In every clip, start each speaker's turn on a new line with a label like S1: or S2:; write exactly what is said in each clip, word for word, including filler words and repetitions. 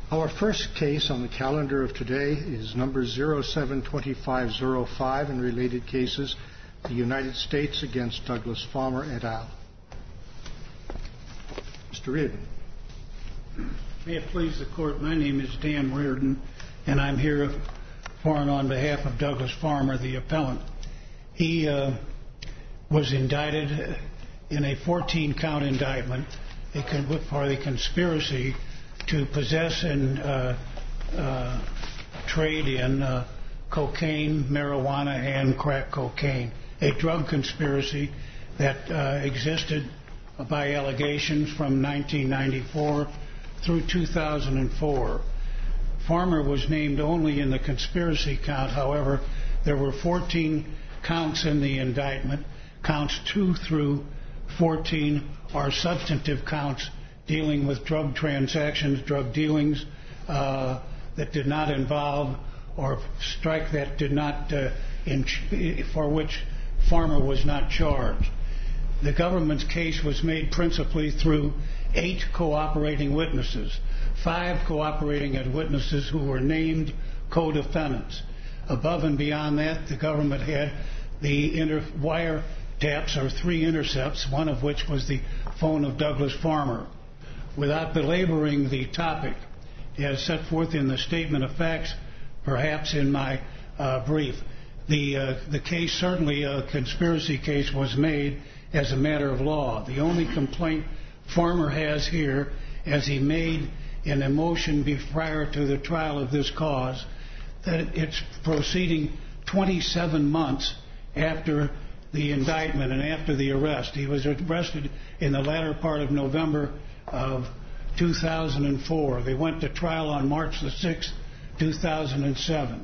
S1: Our first case on the calendar of today is number zero seven two five zero five and related cases, the United States against Douglas Farmer et al. Mister Reardon.
S2: May it please the Court, my name is Dan Reardon, and I'm here for and on behalf of Douglas Farmer, the appellant. He uh, was indicted in a fourteen count indictment for the conspiracy to possess and uh, uh, trade in uh, cocaine, marijuana, and crack cocaine, a drug conspiracy that uh, existed by allegations from nineteen ninety-four through two thousand four. Farmer was named only in the conspiracy count. However, there were fourteen counts in the indictment. Counts two through fourteen are substantive counts dealing with drug transactions, drug dealings uh, that did not involve, or strike that did not, uh, in, for which Farmer was not charged. The government's case was made principally through eight cooperating witnesses, five cooperating witnesses who were named co-defendants. Above and beyond that, the government had the inter- wire taps, or three intercepts, one of which was the phone of Douglas Farmer. Without belaboring the topic, as set forth in the statement of facts, perhaps in my uh, brief, the uh, the case, certainly a conspiracy case, was made as a matter of law. The only complaint Farmer has here, as he made in a motion prior to the trial of this cause, that it's proceeding twenty-seven months after the indictment and after the arrest. He was arrested in the latter part of November of two thousand four. They went to trial on March the sixth, two thousand seven.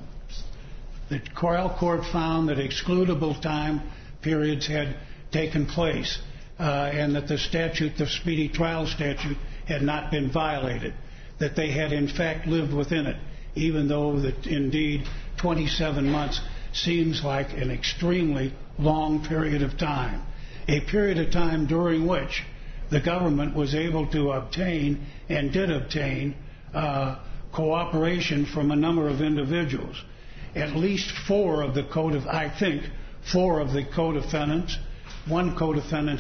S2: The trial court found that excludable time periods had taken place uh, and that the statute, the speedy trial statute, had not been violated, that they had in fact lived within it, even though that indeed twenty-seven months seems like an extremely long period of time, a period of time during which the government was able to obtain and did obtain uh, cooperation from a number of individuals. At least four of the co-def- I think four of the co-defendants, one co-defendant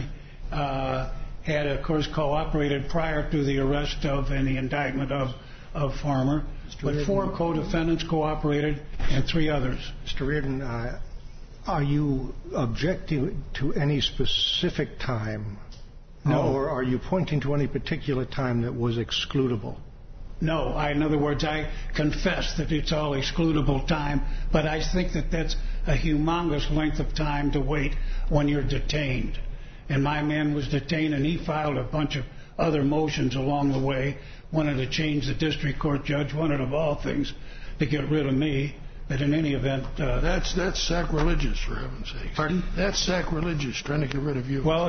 S2: uh, had of course cooperated prior to the arrest of and the indictment of, of Farmer, but four co-defendants cooperated and three others.
S1: Mister Reardon, uh, are you objecting to any specific time?
S2: No.
S1: Or are you pointing to any particular time that was excludable?
S2: No. I, in other words, I confess that it's all excludable time, but I think that that's a humongous length of time to wait when you're detained. And my man was detained, and he filed a bunch of other motions along the way, wanted to change the district court judge, wanted of all things to get rid of me. But in any event... Uh,
S3: that's that's sacrilegious, for heaven's sake.
S2: Pardon?
S3: That's sacrilegious, trying to get rid of you.
S2: Well,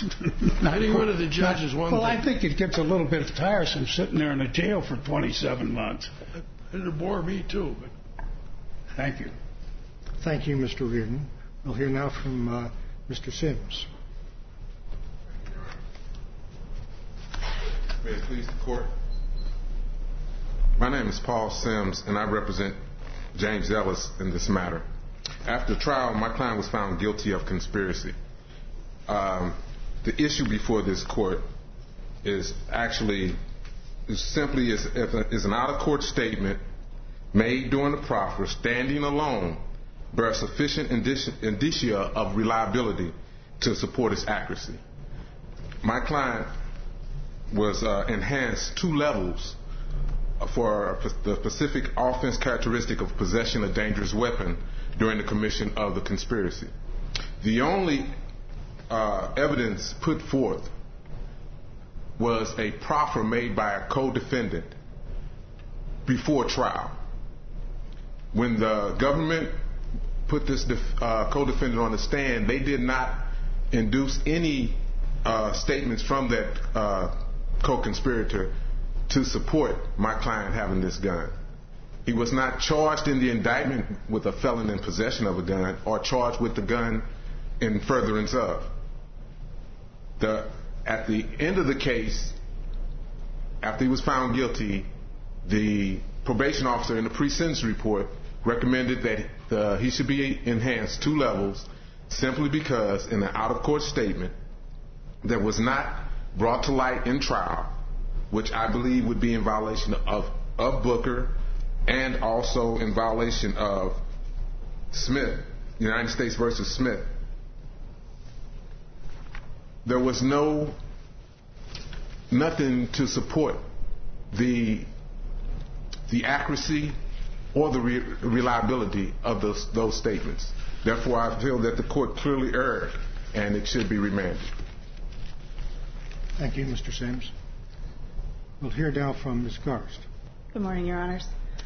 S3: getting rid of the judge is one
S2: well,
S3: thing.
S2: I think it gets a little bit tiresome sitting there in a jail for twenty-seven months.
S3: It'll bore me, too. But
S2: thank you.
S1: Thank you, Mister Reardon. We'll hear now from uh, Mister Sims.
S4: May it please the Court. My name is Paul Sims, and I represent James Ellis in this matter. After trial, my client was found guilty of conspiracy. Um, the issue before this court is actually is simply is, is an out-of-court statement made during the proffer, standing alone, bear sufficient indicia of reliability to support its accuracy. My client was uh, enhanced two levels for the specific offense characteristic of possession of a dangerous weapon during the commission of the conspiracy. The only uh, evidence put forth was a proffer made by a co-defendant before trial. When the government put this def- uh, co-defendant on the stand, they did not induce any uh, statements from that uh, co-conspirator to support my client having this gun. He was not charged in the indictment with a felon in possession of a gun or charged with the gun in furtherance of. The, at the end of the case, after he was found guilty, the probation officer in the pre-sentence report recommended that uh, he should be enhanced two levels simply because in an out-of-court statement that was not brought to light in trial, which I believe would be in violation of, of Booker and also in violation of Smith, United States versus Smith. There was no, nothing to support the, the accuracy or the re- reliability of those, those statements. Therefore, I feel that the court clearly erred and it should be remanded.
S1: Thank you, Mister Sims. We'll hear now from Miz Garst.
S5: Good morning, Your Honors.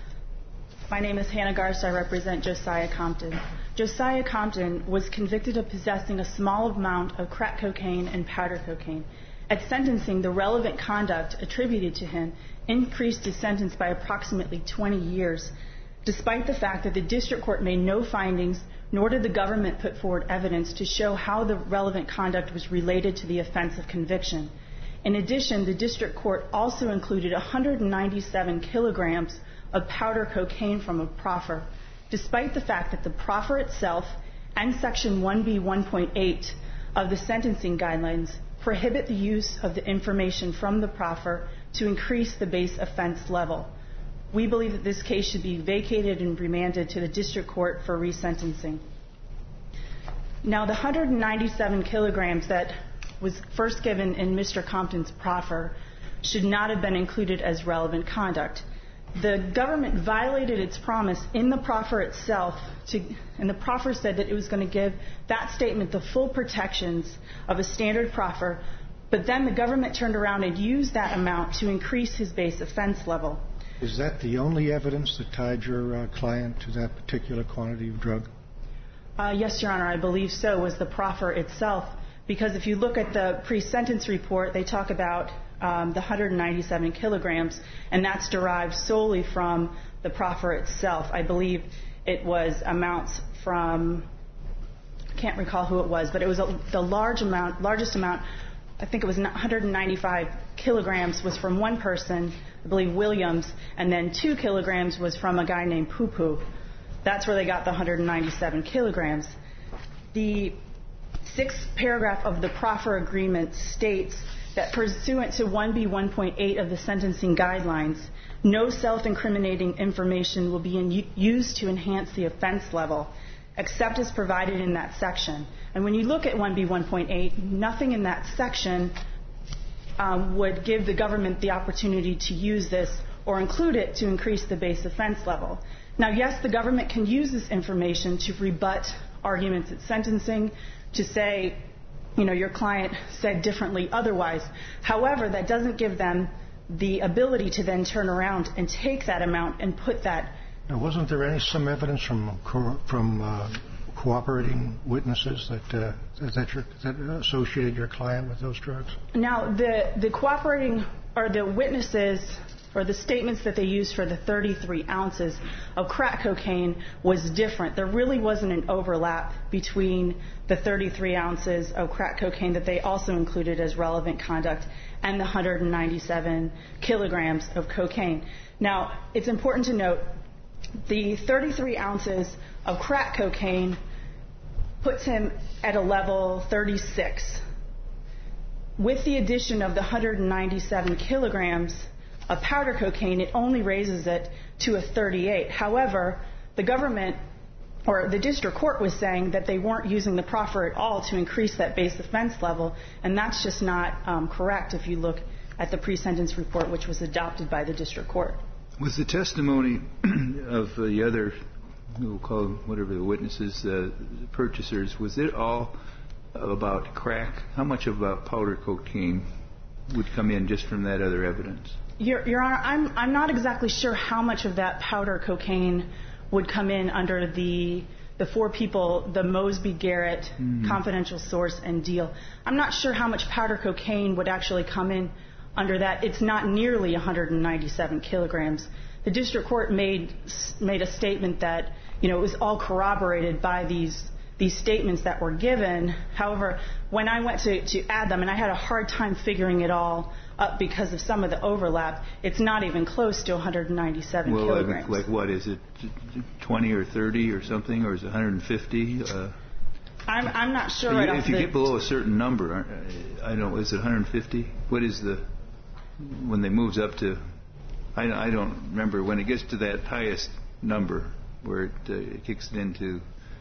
S5: My name is Hannah Garst. I represent Josiah Compton. Josiah Compton was convicted of possessing a small amount of crack cocaine and powder cocaine. At sentencing, the relevant conduct attributed to him increased his sentence by approximately twenty years, despite the fact that the district court made no findings, nor did the government put forward evidence to show how the relevant conduct was related to the offense of conviction. In addition, the district court also included one hundred ninety-seven kilograms of powder cocaine from a proffer, despite the fact that the proffer itself and Section one B one point eight of the sentencing guidelines prohibit the use of the information from the proffer to increase the base offense level. We believe that this case should be vacated and remanded to the district court for resentencing. Now, the one hundred ninety-seven kilograms that was first given in Mister Compton's proffer should not have been included as relevant conduct. The government violated its promise in the proffer itself, to, and the proffer said that it was going to give that statement the full protections of a standard proffer, but then the government turned around and used that amount to increase his base offense level.
S1: Is that the only evidence that tied your uh, client to that particular quantity of drug?
S5: Uh, yes, Your Honor, I believe so, was the proffer itself. Because if you look at the pre-sentence report, they talk about um, the one hundred ninety-seven kilograms, and that's derived solely from the proffer itself. I believe it was amounts from, I can't recall who it was, but it was a, the large amount, largest amount, I think it was one hundred ninety-five kilograms was from one person, I believe Williams, and then two kilograms was from a guy named Poo Poo. That's where they got the one hundred ninety-seven kilograms. The sixth paragraph of the proffer agreement states that pursuant to one B one point eight of the sentencing guidelines, no self-incriminating information will be in, used to enhance the offense level, except as provided in that section. And when you look at one B one point eight, nothing in that section um, would give the government the opportunity to use this or include it to increase the base offense level. Now, yes, the government can use this information to rebut arguments at sentencing, to say, you know, your client said differently otherwise. However, that doesn't give them the ability to then turn around and take that amount and put that.
S1: Now, wasn't there any some evidence from co- from uh, cooperating witnesses that uh, that, your, that associated your client with those drugs?
S5: Now, the the cooperating or the witnesses or the statements that they used for the thirty-three ounces of crack cocaine was different. There really wasn't an overlap between the thirty-three ounces of crack cocaine that they also included as relevant conduct and the one hundred ninety-seven kilograms of cocaine. Now, it's important to note the thirty-three ounces of crack cocaine puts him at a level thirty-six. With the addition of the one hundred ninety-seven kilograms of powder cocaine, it only raises it to a thirty-eight. However, the government or the district court was saying that they weren't using the proffer at all to increase that base offense level, and that's just not um, correct if you look at the pre-sentence report, which was adopted by the district court.
S6: Was the testimony of the other, we'll call them whatever the witnesses, uh, purchasers, was it all about crack? How much about powder cocaine would come in just from that other evidence?
S5: Your, Your Honor, I'm, I'm not exactly sure how much of that powder cocaine would come in under the the four people, the Mosby, Garrett, mm-hmm. confidential source, and Deal. I'm not sure how much powder cocaine would actually come in under that. It's not nearly one hundred ninety-seven kilograms. The district court made made a statement that, you know, it was all corroborated by these these statements that were given. However, when I went to, to add them, and I had a hard time figuring it all up because of some of the overlap, it's not even close to one hundred ninety-seven
S6: well,
S5: kilograms.
S6: Like, like what is it, twenty or thirty or something, or is it one hundred fifty? Uh,
S5: I'm I'm not sure.
S6: You,
S5: right
S6: if you
S5: the,
S6: get below a certain number, I don't. Is it one hundred fifty? What is the when they moves up to? I, I don't remember when it gets to that highest number where it, uh, it kicks it into.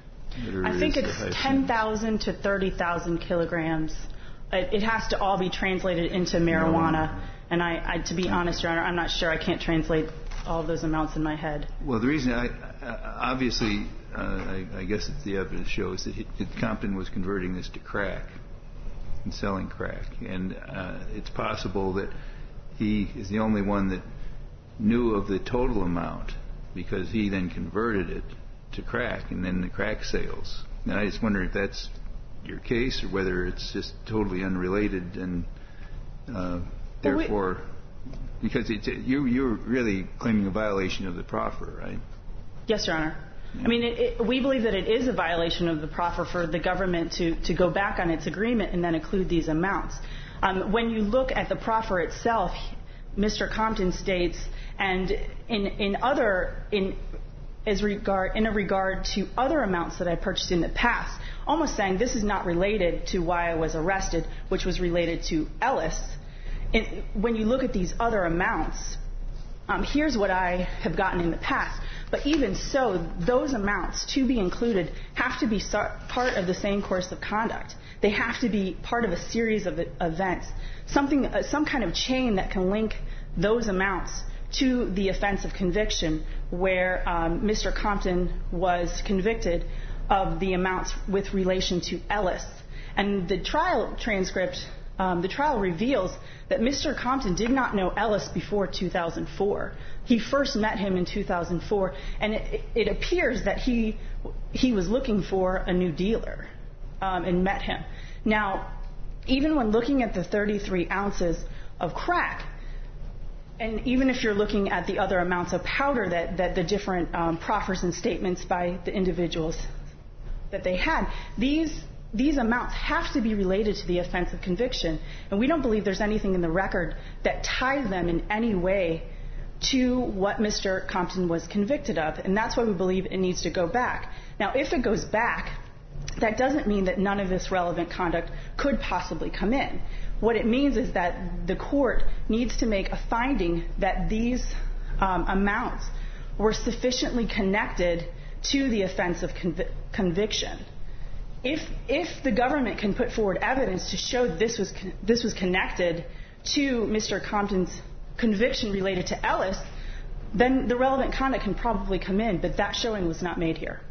S5: I think it's ten thousand to thirty thousand kilograms. It, it has to all be translated into marijuana. No. And I, I, to be honest, Your Honor, I'm not sure. I can't translate all of those amounts in my head.
S6: Well, the reason I, I obviously, uh, I, I guess it's the evidence shows that, he, that Compton was converting this to crack and selling crack, and uh, it's possible that he is the only one that knew of the total amount because he then converted it to crack and then the crack sales. And I just wonder if that's your case or whether it's just totally unrelated and uh, therefore, because it's, you, you're really claiming a violation of the proffer, right?
S5: Yes, Your Honor. I mean, it, it, we believe that it is a violation of the proffer for the government to, to go back on its agreement and then include these amounts. Um, when you look at the proffer itself, Mister Compton states, and in, in other in as regard in a regard to other amounts that I purchased in the past, almost saying this is not related to why I was arrested, which was related to Ellis. And when you look at these other amounts, um, here's what I have gotten in the past. But even so, those amounts to be included have to be part of the same course of conduct. They have to be part of a series of events, something, uh, some kind of chain that can link those amounts to the offense of conviction where um, Mister Compton was convicted of the amounts with relation to Ellis. And the trial transcript, um, the trial reveals that Mister Compton did not know Ellis before two thousand four. He first met him in two thousand four, and it, it appears that he he was looking for a new dealer um, and met him. Now, even when looking at the thirty-three ounces of crack, and even if you're looking at the other amounts of powder that, that the different um, proffers and statements by the individuals that they had, these these amounts have to be related to the offense of conviction. And we don't believe there's anything in the record that ties them in any way to what Mister Compton was convicted of. And that's why we believe it needs to go back. Now, if it goes back, that doesn't mean that none of this relevant conduct could possibly come in. What it means is that the court needs to make a finding that these um, amounts were sufficiently connected to the offense of conv- conviction. If if the government can put forward evidence to show this was con- this was connected to Mister Compton's conviction related to Ellis, then the relevant conduct can probably come in, but that showing was not made here.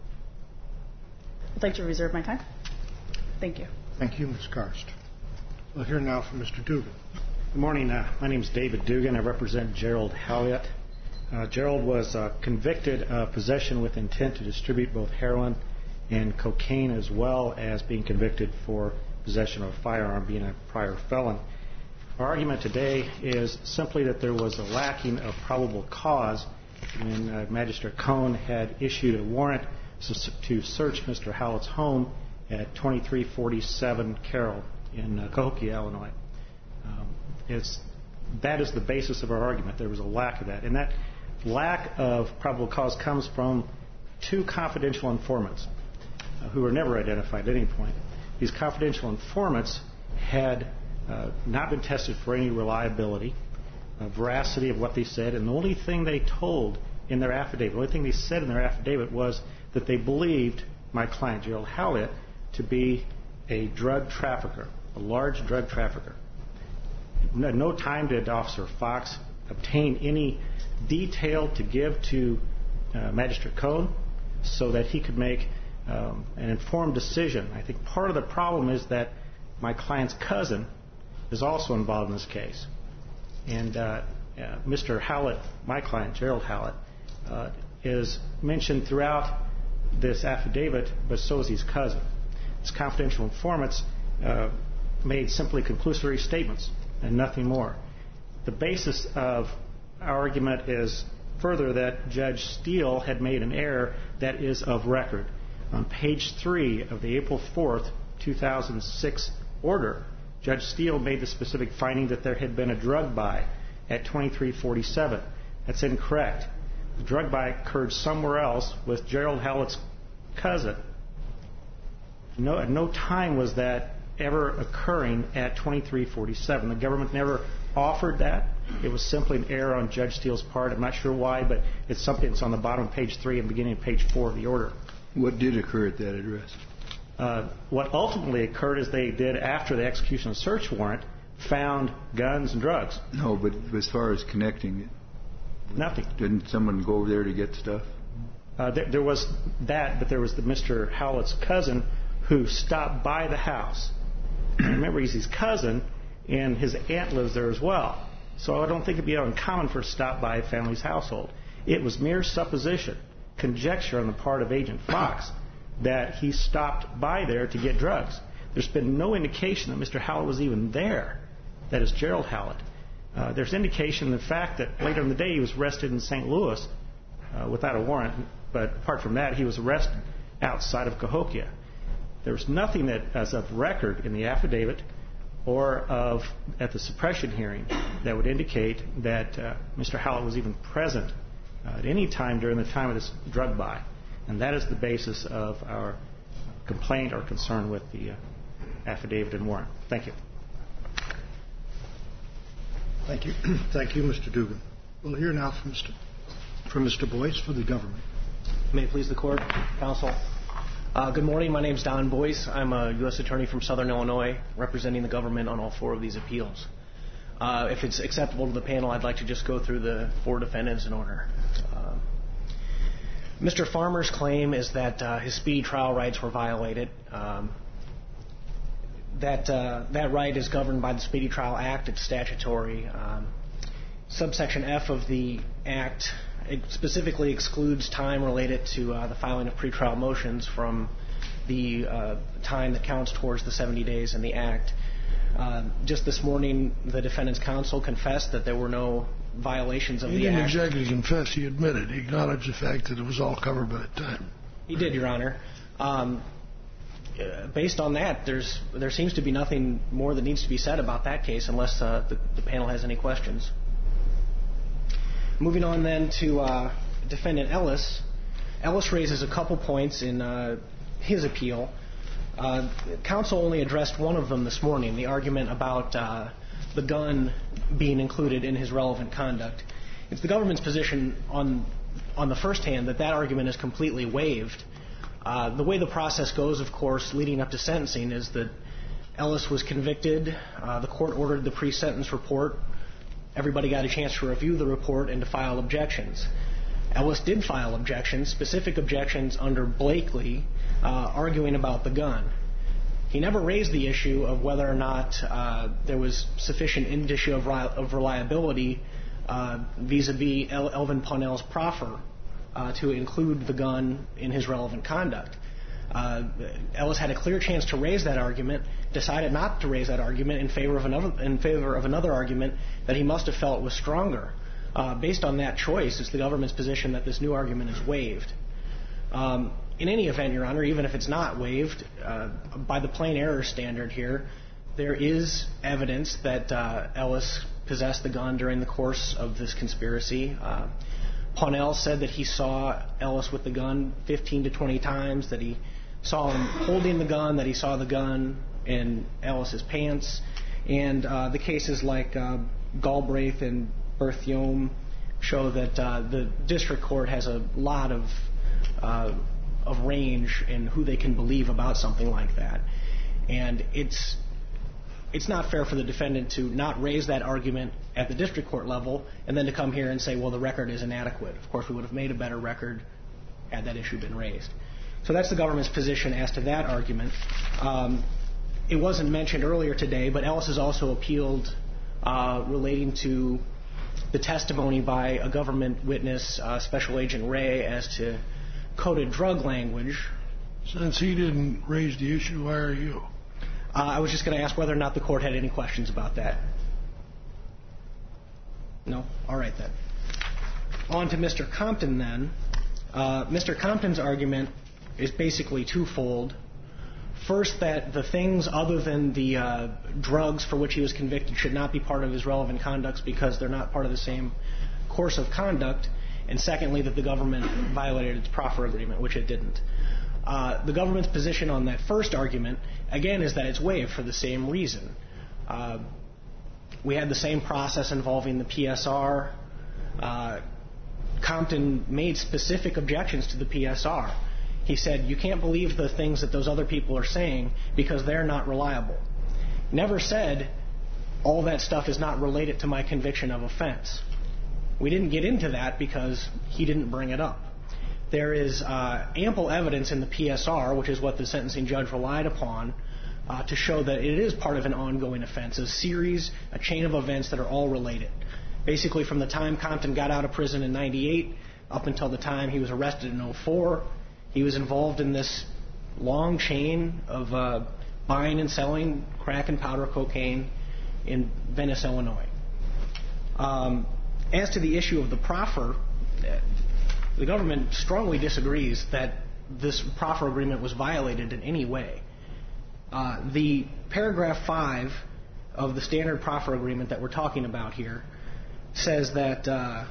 S5: I'd like to reserve my time. Thank you.
S1: Thank you, Miz Karst. We'll hear now from Mister Dugan.
S7: Good morning. Uh, my name is David Dugan. I represent Gerald Halliot. Uh, Gerald was uh, convicted of possession with intent to distribute both heroin and cocaine, as well as being convicted for possession of a firearm, being a prior felon. Our argument today is simply that there was a lacking of probable cause when uh, Magistrate Cohn had issued a warrant to search Mister Halliot's home at twenty-three forty-seven Carroll in uh, Cahokia, Illinois. Um, it's, that is the basis of our argument. There was a lack of that. And that lack of probable cause comes from two confidential informants uh, who were never identified at any point. These confidential informants had uh, not been tested for any reliability, uh, veracity of what they said, and the only thing they told in their affidavit, the only thing they said in their affidavit was that they believed my client, Gerald Halliot, to be a drug trafficker, a large drug trafficker. At no time did Officer Fox obtain any detail to give to uh, Magistrate Cohn so that he could make um, an informed decision. I think part of the problem is that my client's cousin is also involved in this case. And uh, uh, Mister Halliot, my client, Gerald Halliot, uh, is mentioned throughout this affidavit, but so is his cousin. His confidential informants uh, made simply conclusory statements and nothing more. The basis of our argument is further that Judge Steele had made an error that is of record. On page three of the April fourth, two thousand six order, Judge Steele made the specific finding that there had been a drug buy at twenty-three forty-seven. That's incorrect. The drug buy occurred somewhere else with Gerald Hallett's cousin. No, at no time was that ever occurring at twenty-three forty-seven. The government never offered that. It was simply an error on Judge Steele's part. I'm not sure why, but it's something that's on the bottom of page three and beginning of page four of the order.
S6: What did occur at that address?
S7: Uh, what ultimately occurred is they did, after the execution of the search warrant, found guns and drugs.
S6: No, but as far as connecting it,
S7: nothing.
S6: Didn't someone go over there to get stuff?
S7: Uh, there, there was that, but there was the Mister Howlett's cousin who stopped by the house. Remember, he's his cousin, and his aunt lives there as well. So I don't think it'd be uncommon for a stop by a family's household. It was mere supposition, conjecture on the part of Agent Fox that he stopped by there to get drugs. There's been no indication that Mister Howlett was even there. That is Gerald Howlett. Uh, there's indication, in fact, that later in the day he was arrested in Saint Louis uh, without a warrant. But apart from that, he was arrested outside of Cahokia. There was nothing that, as of record in the affidavit or of at the suppression hearing, that would indicate that uh, Mister Howlett was even present uh, at any time during the time of this drug buy. And that is the basis of our complaint or concern with the uh, affidavit and warrant. Thank you.
S1: Thank you. Thank you, Mister Dugan. We'll hear now from Mister from Mister Boyce for the government.
S8: May it please the Court, Counsel. Uh, good morning. My name is Don Boyce. I'm a U S attorney from Southern Illinois, representing the government on all four of these appeals. Uh, if it's acceptable to the panel, I'd like to just go through the four defendants in order. Uh, Mister Farmer's claim is that uh, his speedy trial rights were violated. Um, that uh, that right is governed by the Speedy Trial Act. It's statutory. Um, subsection F of the Act it specifically excludes time related to uh, the filing of pretrial motions from the uh, time that counts towards the seventy days in the Act. Uh, just this morning, the defendant's counsel confessed that there were no violations of
S3: he
S8: the Act.
S3: He didn't exactly confess. He admitted. He acknowledged the fact that it was all covered by the time.
S8: He did, Your Honor. Um, uh, based on that, there's there seems to be nothing more that needs to be said about that case unless uh, the, the panel has any questions. Moving on then to uh, Defendant Ellis. Ellis raises a couple points in uh, his appeal. Uh, counsel only addressed one of them this morning, the argument about uh, the gun being included in his relevant conduct. It's the government's position on on the first hand that that argument is completely waived. Uh, the way the process goes, of course, leading up to sentencing is that Ellis was convicted. Uh, the court ordered the pre-sentence report. Everybody got a chance to review the report and to file objections. Ellis did file objections, specific objections under Blakely, uh, arguing about the gun. He never raised the issue of whether or not uh, there was sufficient indicia of, ri- of reliability uh, vis-a-vis El- Elvin Ponnell's proffer uh, to include the gun in his relevant conduct. Uh, Ellis had a clear chance to raise that argument, decided not to raise that argument in favor of another, in favor of another argument that he must have felt was stronger. Uh, based on that choice, it's the government's position that this new argument is waived. Um, in any event, Your Honor, even if it's not waived, uh, by the plain error standard here, there is evidence that uh, Ellis possessed the gun during the course of this conspiracy. Uh, Ponnell said that he saw Ellis with the gun fifteen to twenty times, that he saw him holding the gun, that he saw the gun in Ellis's pants. And uh, the cases like uh, Galbraith and Berthiaume show that uh, the district court has a lot of uh, of range in who they can believe about something like that. And it's it's not fair for the defendant to not raise that argument at the district court level and then to come here and say, well, the record is inadequate. Of course, we would have made a better record had that issue been raised. So that's the government's position as to that argument. Um, it wasn't mentioned earlier today, but Ellis has also appealed uh, relating to the testimony by a government witness, uh, Special Agent Ray, as to coded drug language.
S3: Since he didn't raise the issue, why are you?
S8: Uh, I was just going to ask whether or not the court had any questions about that. No? All right, then. On to Mister Compton, then. Uh, Mister Compton's argument is basically twofold. First, that the things other than the uh, drugs for which he was convicted should not be part of his relevant conducts because they're not part of the same course of conduct. And secondly, that the government violated its proffer agreement, which it didn't. Uh, the government's position on that first argument, again, is that it's waived for the same reason. Uh, we had the same process involving the P S R. Uh, Compton made specific objections to the P S R. He said, you can't believe the things that those other people are saying because they're not reliable. Never said, all that stuff is not related to my conviction of offense. We didn't get into that because he didn't bring it up. There is uh, ample evidence in the P S R, which is what the sentencing judge relied upon, uh, to show that it is part of an ongoing offense, a series, a chain of events that are all related. Basically, from the time Compton got out of prison in ninety-eight up until the time he was arrested in oh four, he was involved in this long chain of uh, buying and selling crack and powder cocaine in Venice, Illinois. Um, as to the issue of the proffer, the government strongly disagrees that this proffer agreement was violated in any way. Uh, the paragraph five of the standard proffer agreement that we're talking about here says that uh,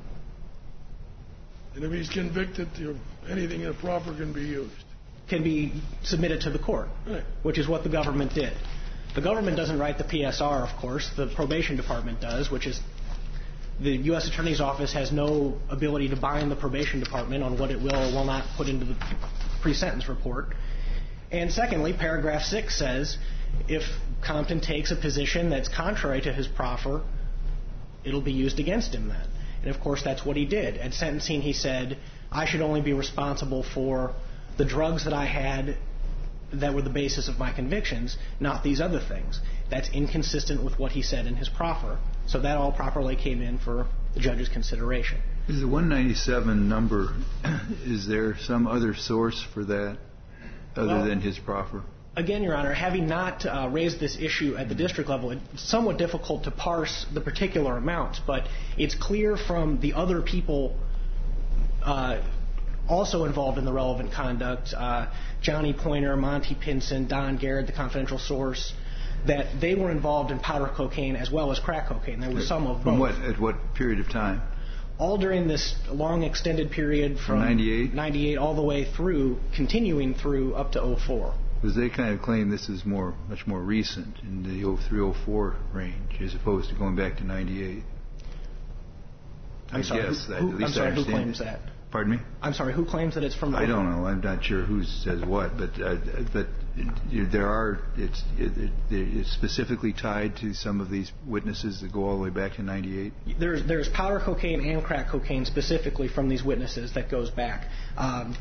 S3: And if he's convicted, anything in a proffer can be used.
S8: Can be submitted to the court,
S3: right,
S8: which is what the government did. The government doesn't write the P S R, of course. The probation department does, which is the U S Attorney's Office has no ability to bind the probation department on what it will or will not put into the pre-sentence report. And secondly, paragraph six says if Compton takes a position that's contrary to his proffer, it'll be used against him then. And of course, that's what he did. At sentencing, he said, I should only be responsible for the drugs that I had that were the basis of my convictions, not these other things. That's inconsistent with what he said in his proffer. So that all properly came in for the judge's consideration.
S6: Is the one ninety-seven number, is there some other source for that other
S8: well,
S6: than his proffer?
S8: Again, Your Honor, having not uh, raised this issue at the district level, it's somewhat difficult to parse the particular amounts, but it's clear from the other people uh, also involved in the relevant conduct, uh, Johnny Pointer, Monty Pinson, Don Garrett, the confidential source, that they were involved in powder cocaine as well as crack cocaine. There was some of both.
S6: From what, at what period of time?
S8: All during this long extended period from
S6: ninety-eight?
S8: ninety-eight all the way through, continuing through up to oh four.
S6: Because they kind of claim this is more, much more recent in the oh three oh four range as opposed to going back to ninety-eight.
S8: I'm
S6: I
S8: sorry,
S6: guess
S8: who,
S6: that,
S8: who,
S6: at least
S8: I'm sorry,
S6: I
S8: who
S6: understand
S8: claims
S6: it.
S8: that?
S6: Pardon me?
S8: I'm sorry, who claims that it's from...
S6: I don't know. I'm not sure who says what, but uh, but there are, it's, it, it, it's specifically tied to some of these witnesses that go all the way back to ninety-eight?
S8: There's, there's powder cocaine and crack cocaine specifically from these witnesses that goes back. Um,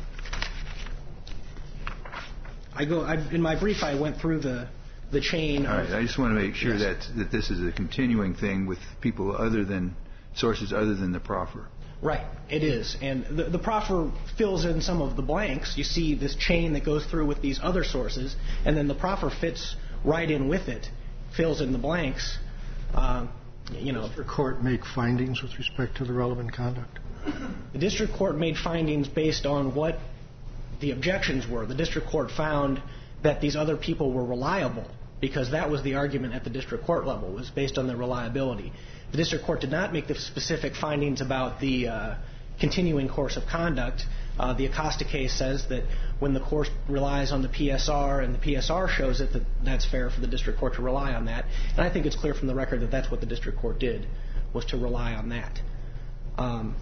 S8: I go I, in my brief, I went through the the chain.
S6: All
S8: of,
S6: right. I just want to make sure
S8: yes.
S6: that that this is a continuing thing with people other than sources other than the proffer.
S8: Right, it is. And the, the proffer fills in some of the blanks. You see this chain that goes through with these other sources, and then the proffer fits right in with it, fills in the blanks. Uh, you know,
S1: Does the court make findings with respect to the relevant conduct?
S8: The district court made findings based on what the objections were. The district court found that these other people were reliable because that was the argument at the district court level, was based on their reliability. The district court did not make the specific findings about the uh, continuing course of conduct. Uh, the Acosta case says that when the court relies on the P S R and the P S R shows it, that that's fair for the district court to rely on that. And I think it's clear from the record that that's what the district court did, was to rely on that. Um,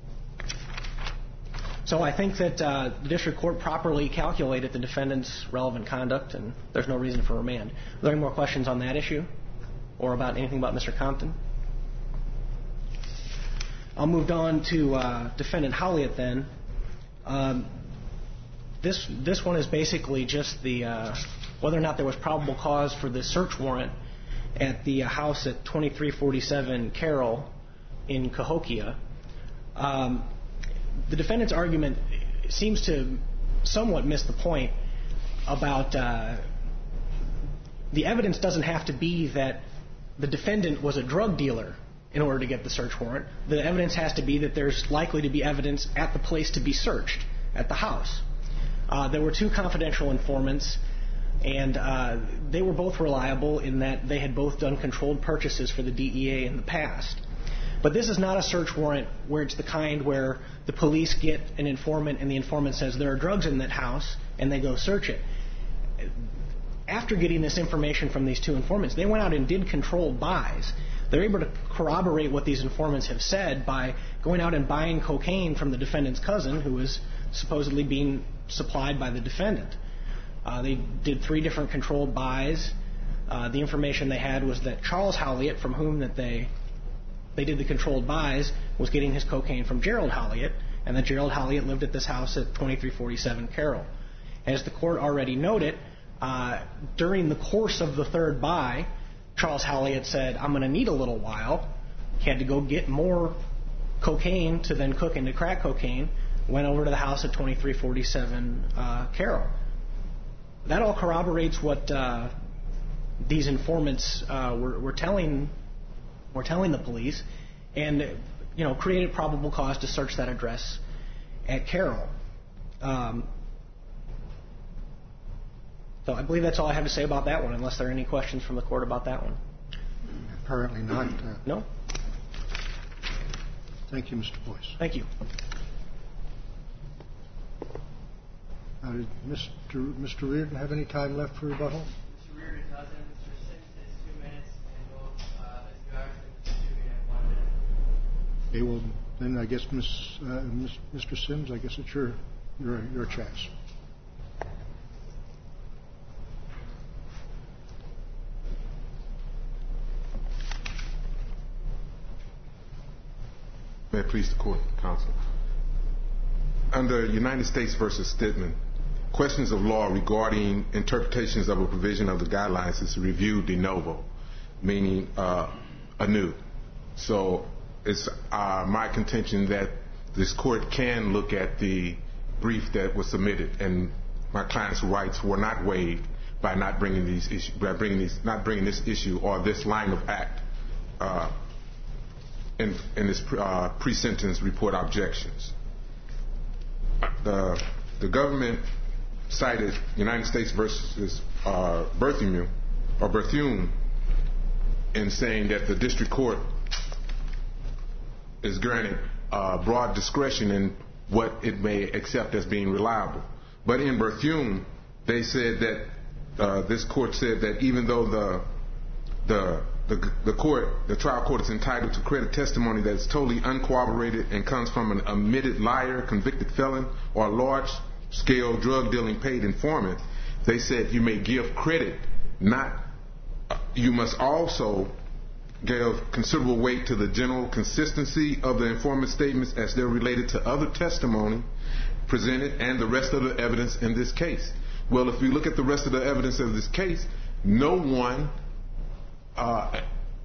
S8: so I think that uh, the district court properly calculated the defendant's relevant conduct, and there's no reason for remand. Are there any more questions on that issue or about anything about Mister Compton? I'll move on to uh, Defendant Howliott then. Um, this this one is basically just the uh, whether or not there was probable cause for the search warrant at the uh, house at twenty-three forty-seven Carroll in Cahokia. Um, the defendant's argument seems to somewhat miss the point about uh, the evidence doesn't have to be that the defendant was a drug dealer in order to get the search warrant. The evidence has to be that there's likely to be evidence at the place to be searched, at the house. Uh, there were two confidential informants. And uh, they were both reliable in that they had both done controlled purchases for the D E A in the past. But this is not a search warrant where it's the kind where the police get an informant and the informant says there are drugs in that house and they go search it. After getting this information from these two informants, they went out and did controlled buys. They're able to corroborate what these informants have said by going out and buying cocaine from the defendant's cousin, who was supposedly being supplied by the defendant. Uh, they did three different controlled buys. Uh, the information they had was that Charles Holliott, from whom that they they did the controlled buys, was getting his cocaine from Gerald Holliott, and that Gerald Holliott lived at this house at twenty-three forty-seven Carroll. As the court already noted, uh, during the course of the third buy, Charles Holliott said, I'm going to need a little while. He had to go get more cocaine to then cook into crack cocaine, went over to the house at twenty-three forty-seven uh, Carroll. That all corroborates what uh, these informants uh, were, were telling were telling the police, and you know created probable cause to search that address at Carroll. Um, so I believe that's all I have to say about that one, unless there are any questions from the court about that one.
S1: Apparently not. Uh,
S8: no?
S1: Thank you, Mister Boyce.
S8: Thank you.
S1: Now, did Mister Mister Reardon have any time left for rebuttal?
S9: Mister Reardon doesn't. Mister Sims has two minutes, and both uh, Miz Garson has two minutes, one minute.
S1: Okay, well, then I guess Miss, uh, Miss, Mister Sims, I guess it's your your your chance.
S4: May it please the court, counsel. Under United States versus Stidman, questions of law regarding interpretations of a provision of the guidelines is reviewed de novo, meaning uh, anew. So it's uh, my contention that this court can look at the brief that was submitted, and my client's rights were not waived by not bringing these issues, by bringing these, not bringing this issue or this line of act uh, in, in this uh, pre-sentence report objections. The, the government cited United States versus uh, Bertheume or Bertheume in saying that the district court is granted uh, broad discretion in what it may accept as being reliable. But in Bertheume, they said that uh, this court said that even though the the the, the court, the trial court, is entitled to credit testimony that is totally uncorroborated and comes from an admitted liar, convicted felon, or a large-scale drug-dealing paid informant, they said you may give credit, not uh, you must also give considerable weight to the general consistency of the informant statements as they're related to other testimony presented and the rest of the evidence in this case. Well, if we look at the rest of the evidence of this case, no one uh,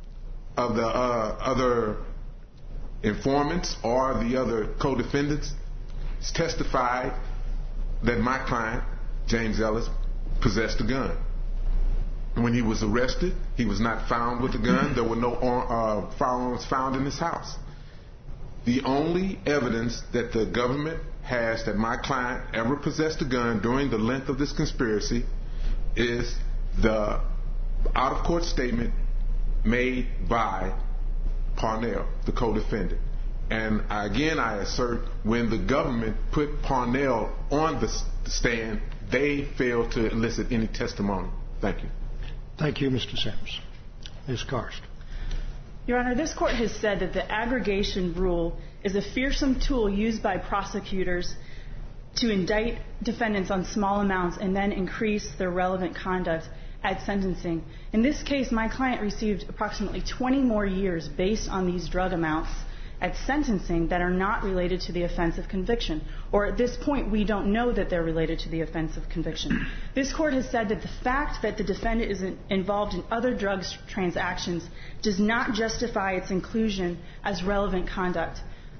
S4: of the uh, other informants or the other co-defendants testified that my client, James Ellis, possessed a gun. When he was arrested, he was not found with a gun. There were no uh, firearms found in his house. The only evidence that the government has that my client ever possessed a gun during the length of this conspiracy is the out-of-court statement made by Parnell, the co-defendant. And again, I assert, when the government put Parnell on the stand, they failed to elicit any testimony. Thank you.
S1: Thank you, Mister Sims. Miz Karst.
S5: Your Honor, this court has said that the aggregation rule is a fearsome tool used by prosecutors to indict defendants on small amounts and then increase their relevant conduct at sentencing. In this case, my client received approximately twenty more years based on these drug amounts at sentencing that are not related to the offense of conviction. Or at this point, we don't know that they're related to the offense of conviction. This court has said that the fact that the defendant is involved in other drugs transactions does not justify its inclusion as relevant conduct.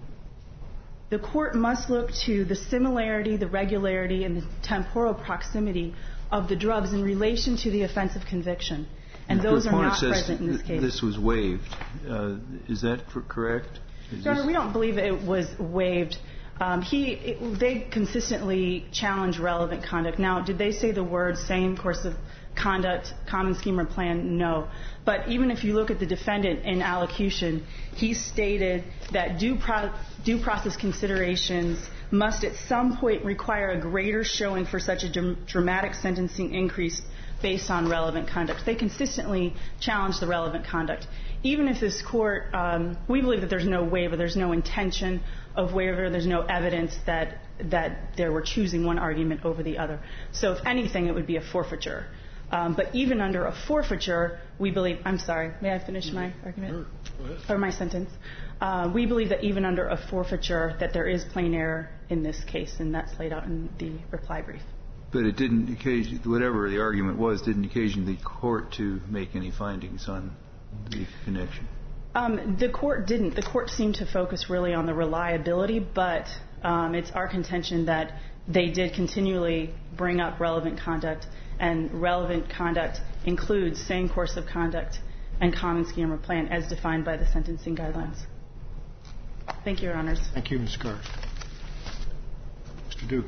S5: The court must look to the similarity, the regularity, and the temporal proximity of the drugs in relation to the offense of conviction. And those are not present in this case.
S6: This was waived. Uh, is that correct? Is
S5: Your Honor, we don't believe it was waived. Um, he, it, they consistently challenge relevant conduct. Now, did they say the words same course of conduct, common scheme or plan? No. But even if you look at the defendant in allocution, he stated that due, pro- due process considerations must at some point require a greater showing for such a dr- dramatic sentencing increase based on relevant conduct. They consistently challenge the relevant conduct. Even if this court, um, we believe that there's no waiver, there's no intention of waiver, there's no evidence that that they were choosing one argument over the other. So if anything, it would be a forfeiture. Um, but even under a forfeiture, we believe, I'm sorry, may I finish my argument? Or my sentence? Uh, we believe that even under a forfeiture, that there is plain error in this case, and that's laid out in the reply brief.
S6: But it didn't occasion, whatever the argument was, didn't occasion the court to make any findings on the connection.
S5: Um, the court didn't. The court seemed to focus really on the reliability, but um, it's our contention that they did continually bring up relevant conduct, and relevant conduct includes same course of conduct and common scheme or plan as defined by the sentencing guidelines. Thank you, Your Honors.
S1: Thank you, Miz Garth. Mister Dugan.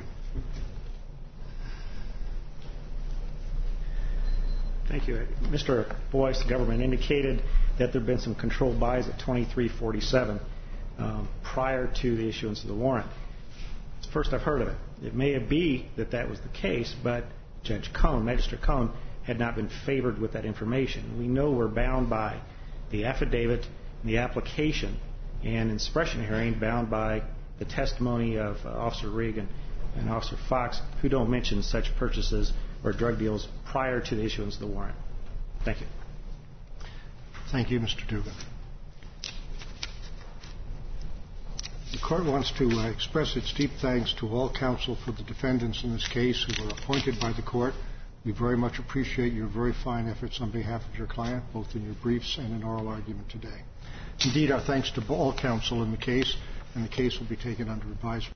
S7: Thank you. Mister Boyce, the government indicated that there had been some controlled buys at twenty-three forty-seven um, prior to the issuance of the warrant. It's the first I've heard of it. It may be that that was the case, but Judge Cohn, Magistrate Cohn, had not been favored with that information. We know we're bound by the affidavit, the application, and in suppression hearing bound by the testimony of uh, Officer Regan and Officer Fox, who don't mention such purchases or drug deals prior to the issuance of the warrant. Thank you.
S1: Thank you, Mister Dugan. The court wants to uh, express its deep thanks to all counsel for the defendants in this case who were appointed by the court. We very much appreciate your very fine efforts on behalf of your client, both in your briefs and in oral argument today. Indeed, our thanks to all counsel in the case, and the case will be taken under advisement.